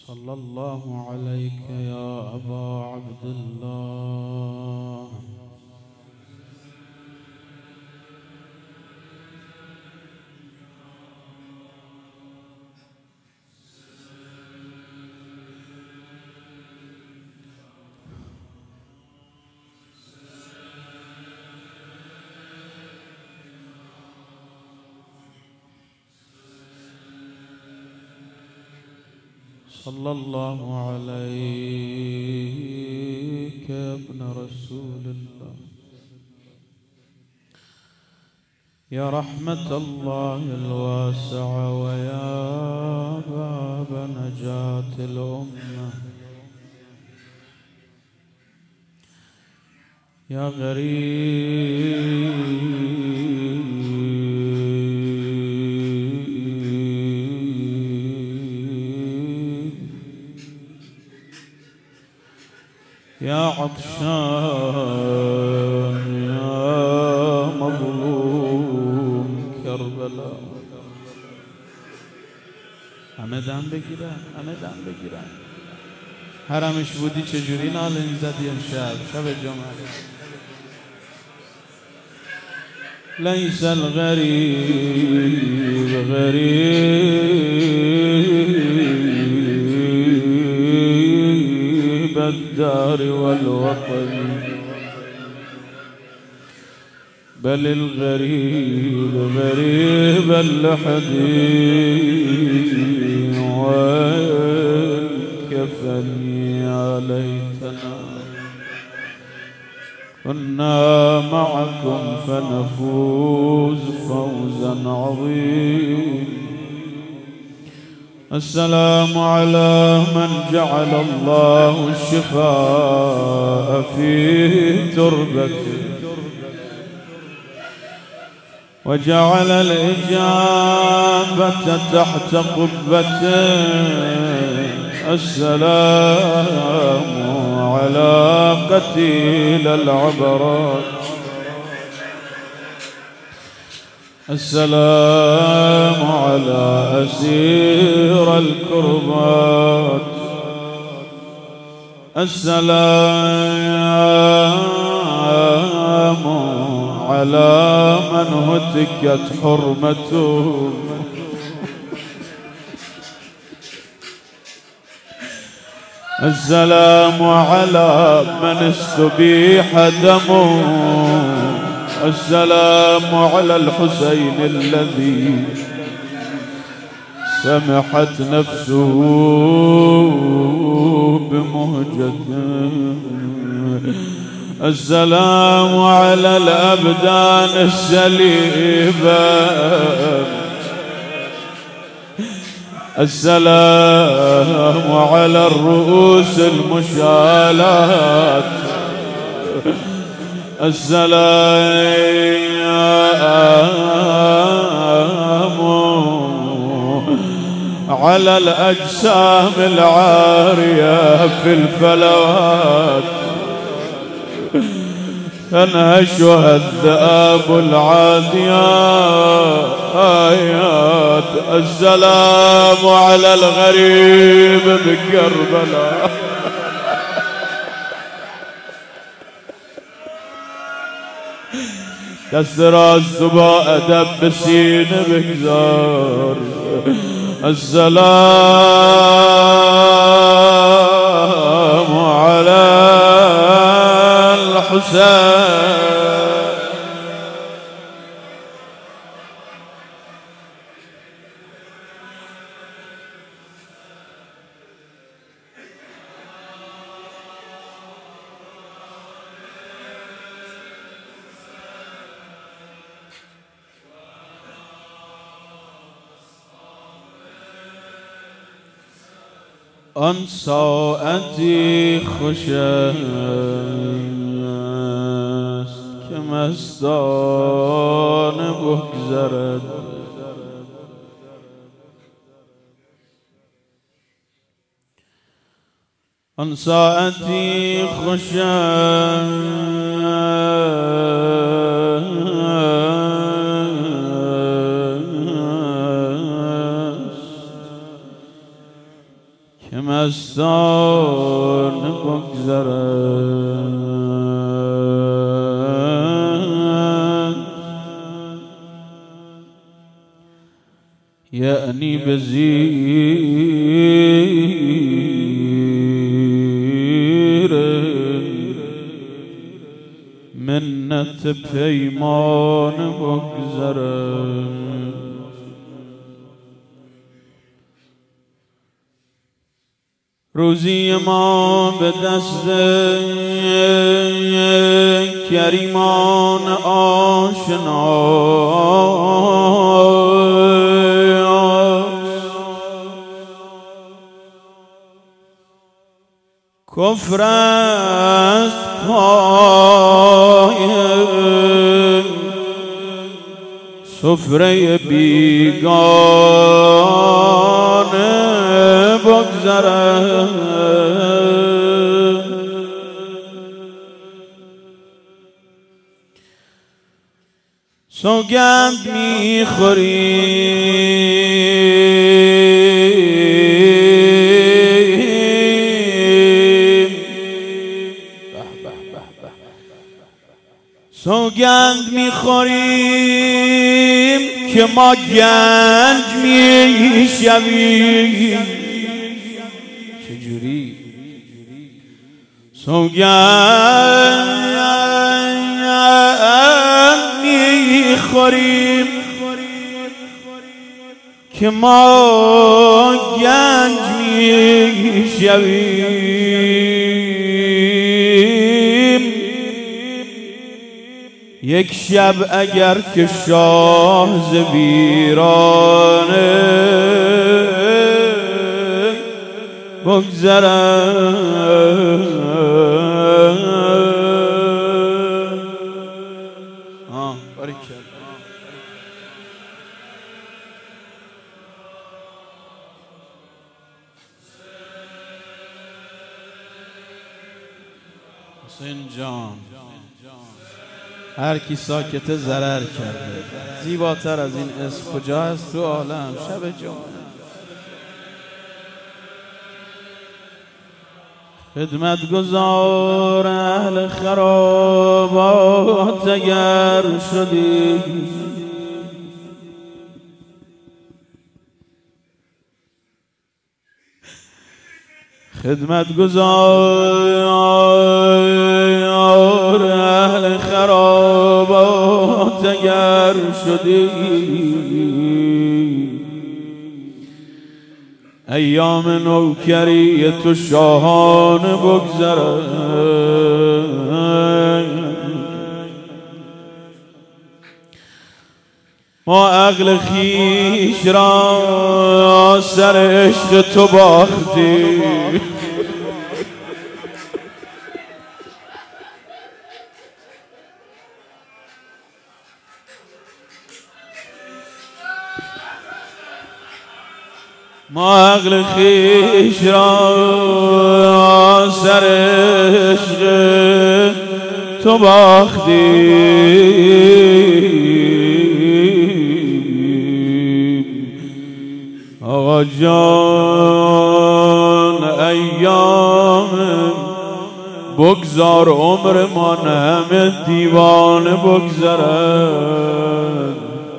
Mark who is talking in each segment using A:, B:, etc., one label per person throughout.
A: صلى الله عليك يا أبا عبد الله. صلى الله عليك يا ابن رسول الله، يا رحمة الله الواسعة ويا باب نجاة الأمة، يا غريب يا عطشان يا مظلوم كربلاء. همه دم بگیرن، همه دم بگیرن. حرمش بودی چجوری نالین زدی امشب؟ شب جمعه ليس الغريب غريب الدار والوطن، بل الغريب غريب اللحد والكفن. يا ليتنا كنا معكم فنفوز فوزا عظيما. السلام على من جعل الله الشفاء في تربته وجعل الإجابة تحت قبته. السلام على قتيل العبرات، السلام على أسير الكربات، السلام على من هتكت حرمته، السلام على من استبيح دمه، السلام على الحسين الذي سمحت نفسه بمهجته، السلام على الأبدان السليبة، السلام على الرؤوس المشالات، السلام على الأجسام العارية في الفلوات، تنهشها الذئاب العاديات. السلام على الغريب بكربلاء، كسر السباء دبسين بكزار. السلام على الحسين، آن ساعتی خوش است که مستانه بگذرد، آن ساعتی خوش مستان بگذرد، یعنی به زیر منت پیمان بگذرد. روزی ما به دست کریمان آشناست، کفر است پای سفره بیگانه بگذرد. سوگند میخوریم، سوگند میخوریم که ما گنج میشویم. چجوری؟ سوگند میخوریم که ما گنج میشویم. یک شب اگر که شاه ز ویرانه بگذرد، حسین جان هر کی ساکته ضرر کرده. زیباتر از این اسم کجا هست تو عالم؟ شب جمعه خدمتگزار اهل خرابات اگر شدی، خدمتگزار اهل خرابات اگر شدی، ایام نوکری تو شاهانه بگذرد. ما عقل خویش را سر عشق تو باختیم، ما عقل خویش را سر عشق تو باختیم. آقا جان ایام بگذار عمرمان همه دیوانه بگذرد.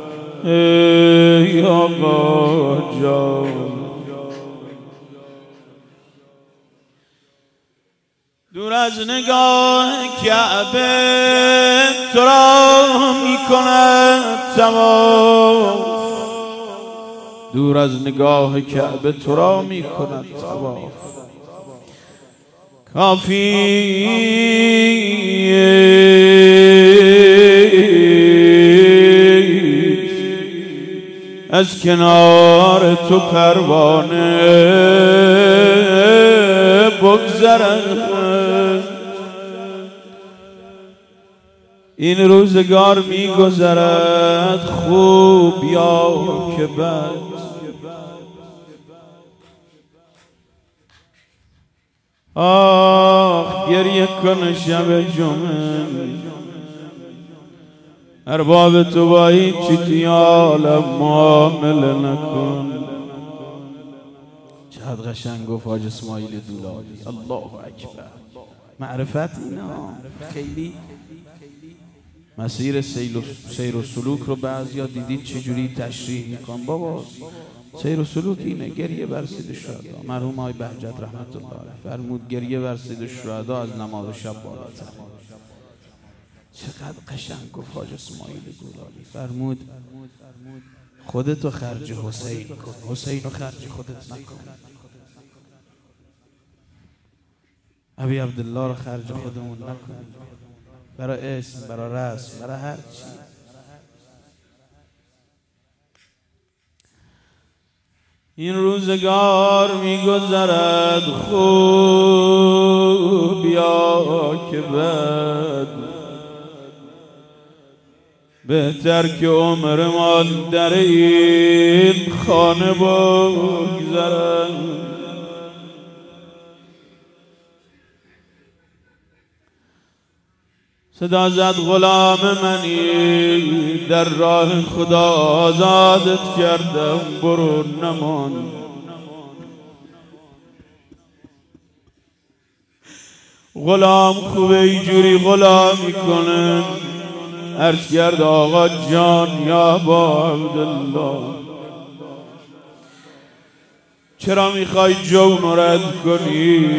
A: ای آقا جان دور از نگاه کعبه تو را می کند طواف، دور از نگاه کعبه تو را می کند طواف. از کنار تو پروانه بگذرد. این روزگار میگذرد خوب یا که بد، آخ گریه کن شب جمعه. ارباب تو با هیچی توی عالم معامله نکن. چقدر قشنگ گفت حاج اسماعیل دولابی. الله اکبر. معرفت اینا خیلی مسیر سیر و سلوک رو بعضیا دیدید چجوری تشریح میکن. بابا سیر و سلوک اینه. گریه بر سید الشهدا. مرحوم آقای بهجت رحمت الله علیه فرمود گریه بر سید الشهدا از نماز شب بالاتر. چقدر قشنگ گفت حاج اسماعیل دولابی. فرمود خودتو خرج حسین کن، حسین رو خرج خودت نکن. ابی عبدالله رو خرج خودمون نکن، برای اسم، برای رسم، برای هر چی. این روزگار میگذرد خوب یا که بد، بهتر که عمر ما در این خانه بگذرد. صدا زد غلام منی در راه خدا آزادت کردم برو نمان. غلام خوبه اینجوری غلامی کنه. عرض کرد آقا جان یا با عبدالله چرا میخوای جون رد کنی؟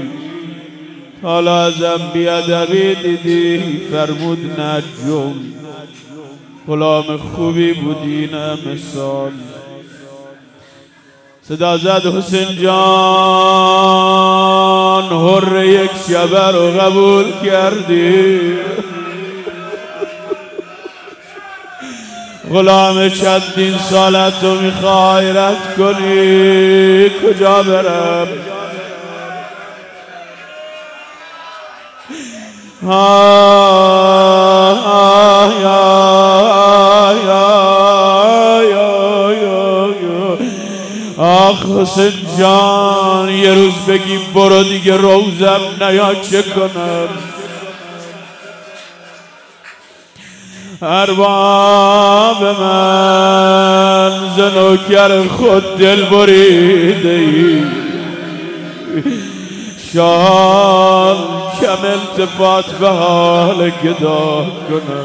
A: حالا ازم بیادبی دیدی؟ فرمود نه جون غلام خوبی بودی نه مثال. صدا زد حسین جان حر یک شبه رو قبول کردی؟ غلام چندین سالتو میخوای رد کنی؟ کجا برم؟ آخ حسین جان یه روز بگی برو دیگه روزم نیا چه کنم؟ ارباب من ز نوکر خود دل بریده ای، شال کم التفات به حال گدا کنم.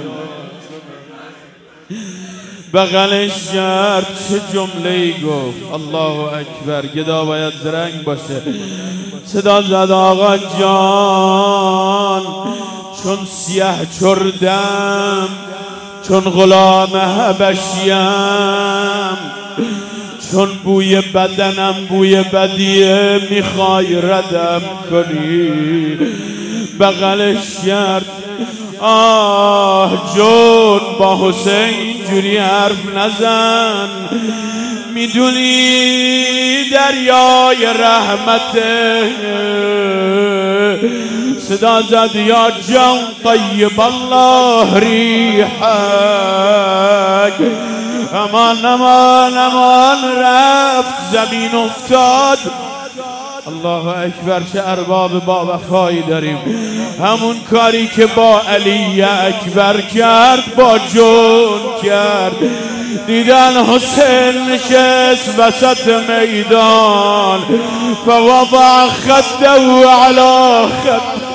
A: بغلش کرد چه جمله ای گفت. الله اکبر. گدا باید زرنگ باشه. صدا زد آقا جان چون سیاه چردم، چون غلام حبشیم، چون بوی بدنم بوی بدیه میخوای ردم کنی؟ بغلش کرد آه جون با حسین اینجوری حرف نزن، میدونی دریای رحمته. صدا زد یا جان طیب الله ریحک. امان امان امان رفت زمین افتاد. الله اکبر. چه ارباب با وفایی داریم. همون کاری که با علی اکبر کرد با جون کرد. دیدن حسین نشست وسط میدان فوضع خده علی خد.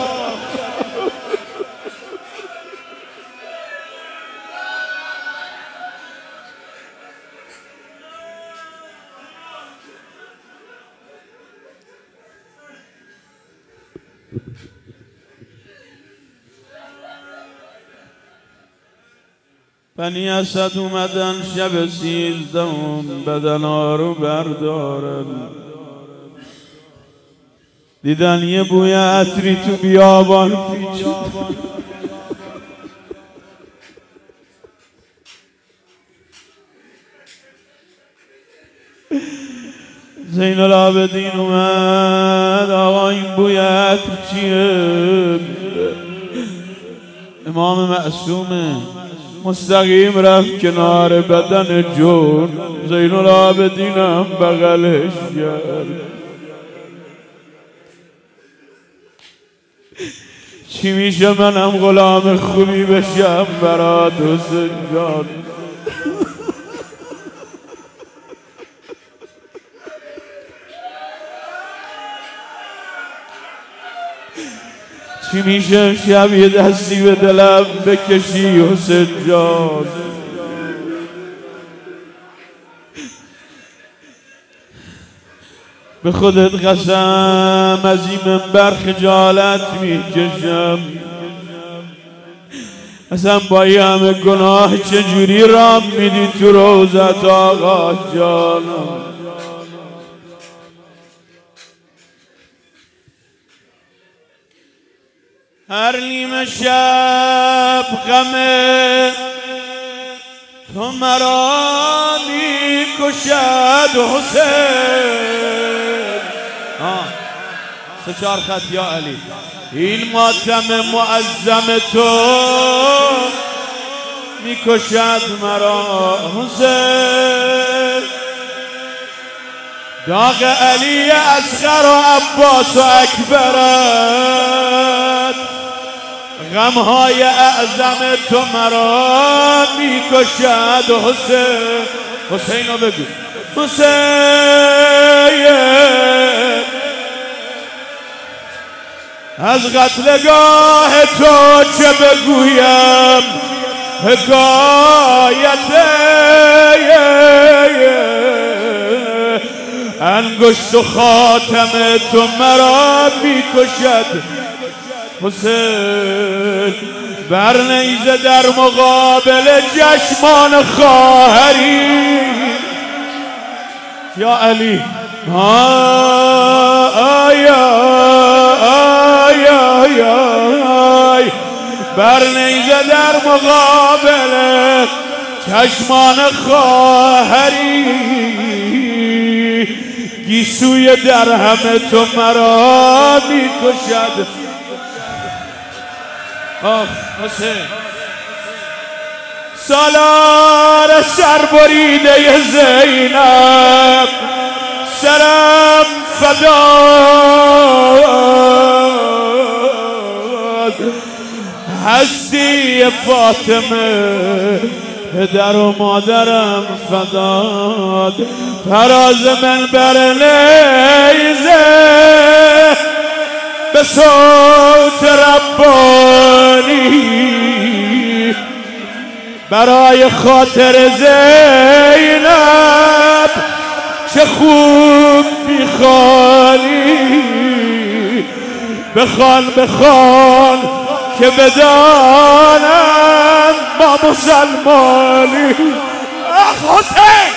A: بنی اسد اومدن شب 13 بدنا رو بردارن. دیدن یه بوی عطری تو بیابان پیچید. زین العابدین اومد آقا این بوی عطر چیه؟ امام معصومه. مستقیم رفت کنار بدن جون. زین العابدین هم بغلش کرد. چی میشه منم غلام خوبی بشم برات حسین جان؟ چی میشه شب یه دستی به دلم بکشی حسین جان؟ به خودت قسم از این منبر خجالت میکشم، اصلا با یه همه گناه چجوری رام میدی تو روزت آقا جانم؟ هر نیمه شب غم تو مرا میکشد حسین. سه چهار خط یا علی. این ماتم معظم تو میکشد مرا حسین. داغ علی اصغر و عباس و اکبرت، غمهای اعظم تو مرا میکشد حسین. حسین رو بگو حسین. از قتلگاه تو چه بگویم حکایت، انگشت و خاتم تو مرا میکشد حسین. بر نیزه در مقابل چشمان خواهری یا علی. بر نیزه در مقابل چشمان خواهری، گیسوی درهم تو مرا میکشد. حسین سالار سربریده زینب، سرم فداد. هستی فاطمه پدر و مادرم فداد. فراز منبر نیزه به صوت ربانی، برای خاطر زینب چه خوب میخوانی. بخوان که بدانند ما مسلمانی. حسین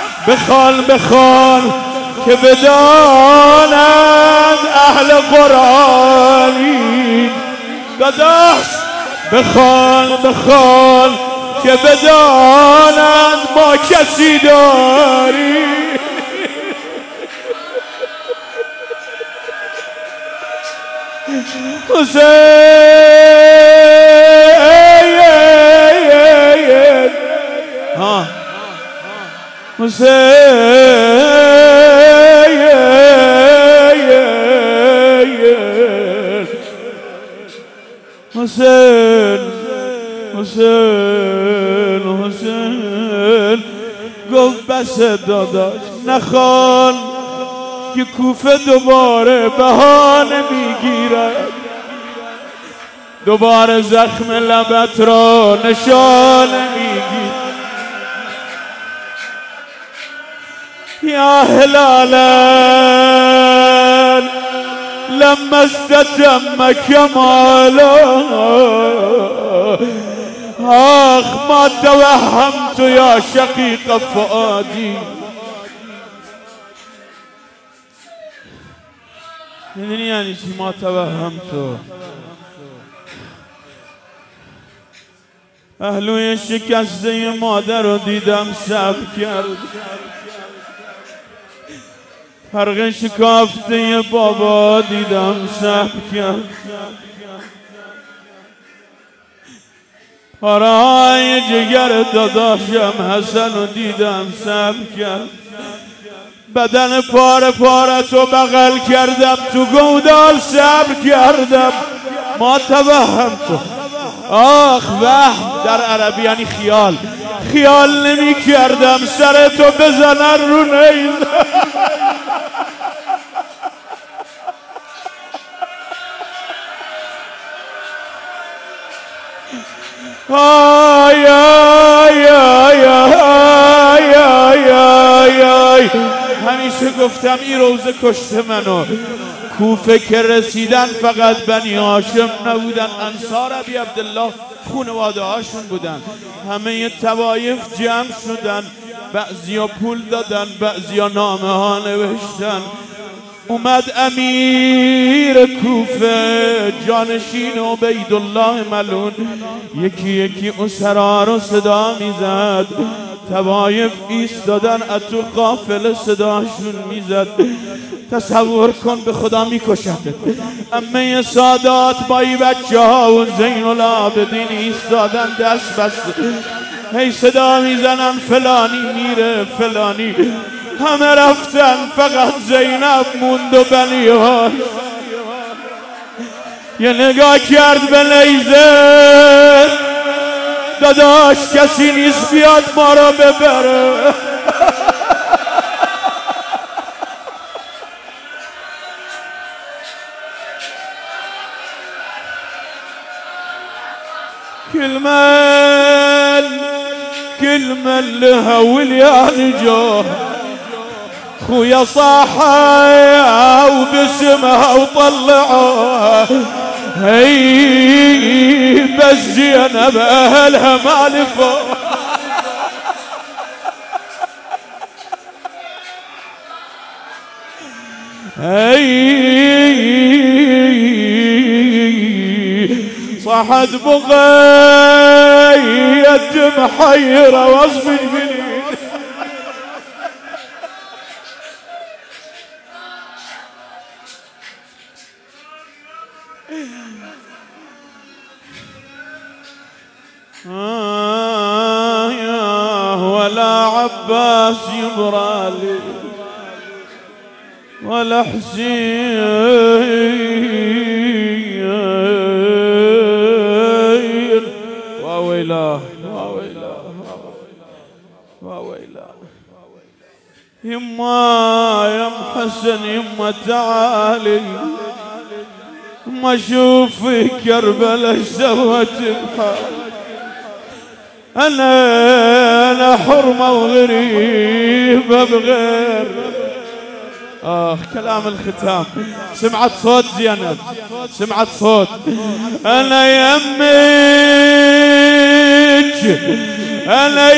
A: بخوان که بدانند اهل قرآنی. داداش بخوان که بدانند ما کسی داری. حسین گفت بس داداش نخوان که کوفه دوباره بهانه میگیرد، دوباره زخم لبت را نشانه میگیرد. یا هلالا لما استتم کمالا، آخ ما توهمت یا شقیق فؤادی. میدونی یعنی چی ما توهمت؟ پهلوی شکسته مادر رو دیدم صبر کرد، فرق شکافته بابا دیدم صبر کرد، پاره‌های جگر داداشم حسن رو دیدم صبر کرد، بدن پاره پاره تو بغل کردم، تو گودال صبر کردم. ما توهمت، آخ وهم در عربی یعنی خیال نمی کردم سر تو بزنن رو نیزه. آی آی آی آی آی آی آی. همیشه گفتم این روزه کشته منو. کوفه که رسیدن فقط بنی هاشم نبودن، انصار ابی عبدالله خانواده هاشون بودن. همه طوایف جمع شدن، بعضیا پول دادن، بعضیا نامه ها نوشتن. اومد امیر کوفه جانشین عبیدالله ملعون، یکی یکی اسرا رو صدا میزد. طوایف ایستادن، از تو قافله صداشون میزد. تصور کن به خدا میکشد. امه سادات با ای بچه ها و زین العابدین ایستادن دست بست، هی صدا میزنن فلانی میره فلانی. همه رفتن فقط زینب موند و بنیهاش. یه نگاه کرد به نیزه، داداش کسی نیست بیاد ما رو ببره. كلمة لها واليان جوه خويا صاحها وباسمها وطلعوها، هي بس زينب اهلها ما لفوا. هي صحت بغيت محيرة وصف جبلي. ولا عباس يبرالي ولا حسين، وويلاه وويلاه وويلاه. يما يا ام حسن يما تعالي، ما اشوف في كربلاء ايش سوت بحالي. انا حرمه وغريبه بغير. كلام الختام. سمعت صوت زينب، سمعت صوت. انا يمك انا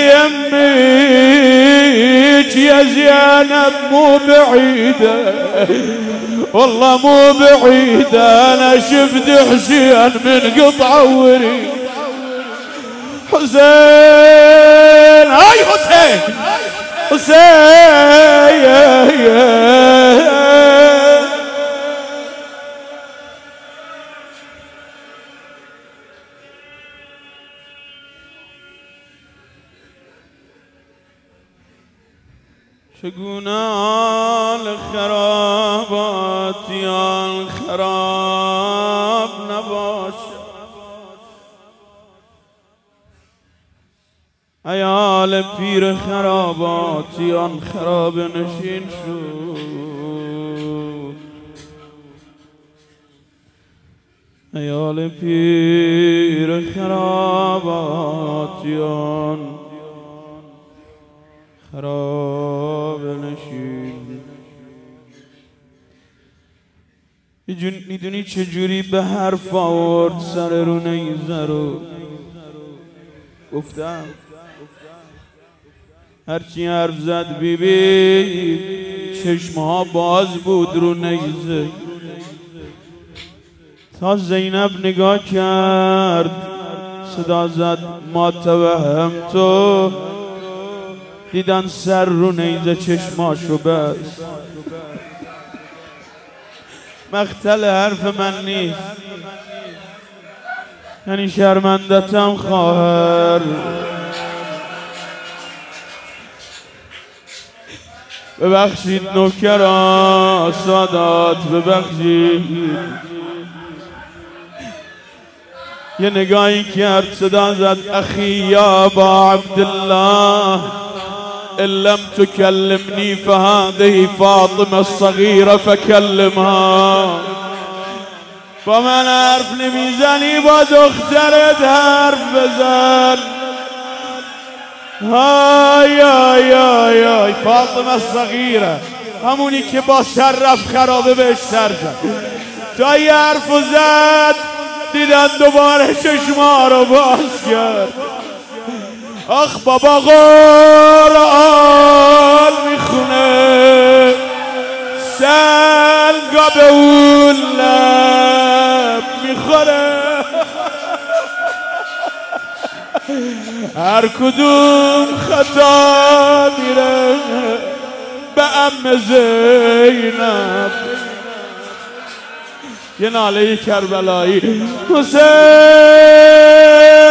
A: يمك يا زينب مو بعيده، والله مو بعيده. انا شفت حسين من قطعه وريد. حسين هاي حسين حسين. چگونه آل خراباتی آل خراب نباشه، ایال پیر خراباتی آن خراب نشین شد. ایال پیر خراباتی آن خراب نشین. میدونی چجوری به حرف آورد سر رو نیزه رو؟ گفتم هرچی حرف زد بیبی چشمها باز بود رو نیزه. تا زینب نگاه کرد صدا زد ما توهمتو. دیدن سر رو نیزه چشماشو بست. مقتل حرف من نیست، یعنی شرمندتم خواهر. ببخشید نوکران سادات ببخشید. یه نگاهی کرد صدا زد اخی یا ابا عبدالله ان لم تكلمني فهذه فاطمه الصغيره فكلمها. با من حرف نمیزنی با دخترت حرف بزن. های آی آی آی فاطمه صغیره، همونی که با سر رفت خرابه بهش سر زد. تا یه حرف زد دیدن دوباره چشما رو باز کرد. آخ بابا قرآن میخونه، سنگا به اون لب میخوره. هر کدوم خطا میره به عم زینب. یه ناله کربلایی حسین